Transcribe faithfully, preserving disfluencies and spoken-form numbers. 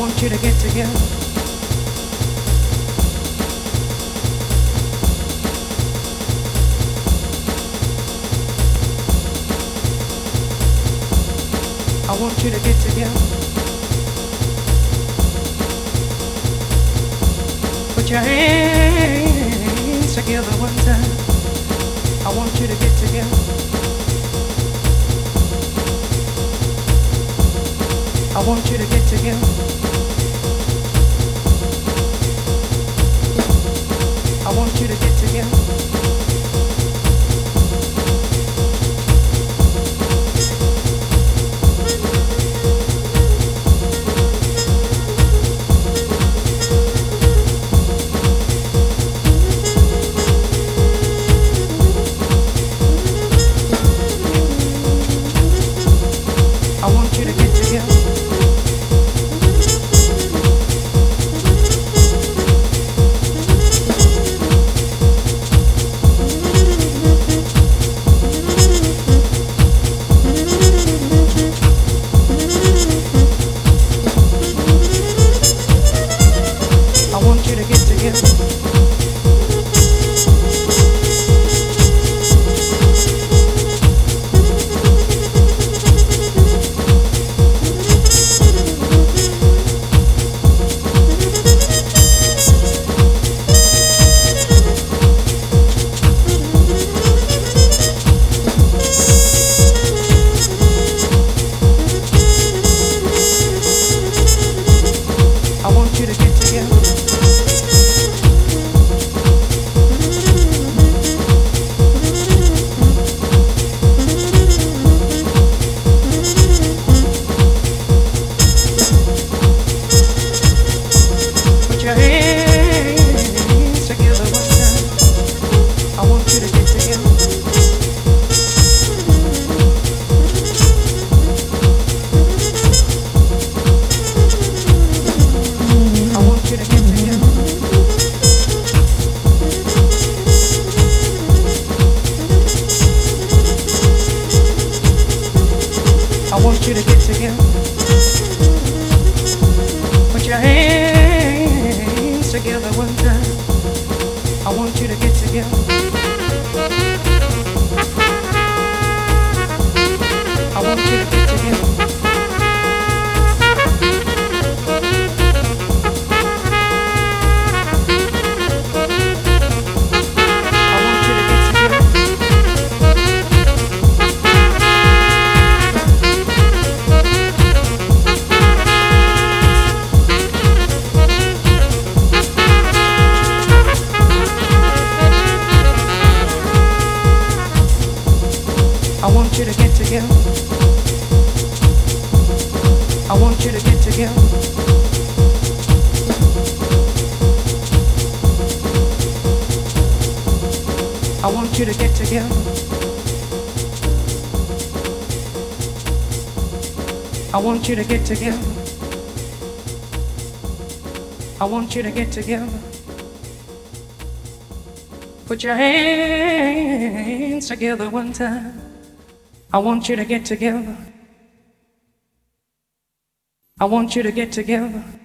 want you to get together. I want you to get together. Put your hands together one time. I want you to get together. I want you to get together. I want you to get together. I want you to get together. I want you to get together. I want you to get together. Put your hands together one time. I want you to get together. I want you to get together. I want you to get together. Put your hands together one time. I want you to get together. I want you to get together. I want you to get together. I want you to get together. I want you to get together. I want you to get together. I want you to get together. Put your hands together one time. I want you to get together. I want you to get together.